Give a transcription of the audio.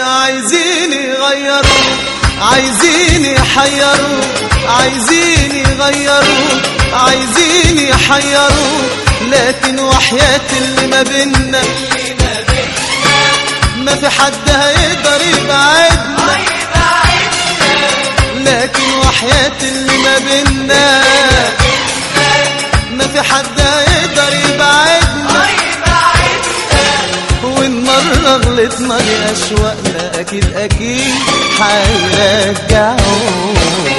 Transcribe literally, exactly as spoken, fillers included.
عايزين يغيروا، عايزين يحيروا، عايزين يغيروا، عايزين يحيروا، لكن وحياة اللي ما بينا ما في حد هيقدر يبعدنا، لكن وحياة اللي ما بينا ما في حد هيقدر يبعدنا، وإن مرة غلطنا لأشواقنا أكيد أكيد هيرجعوا.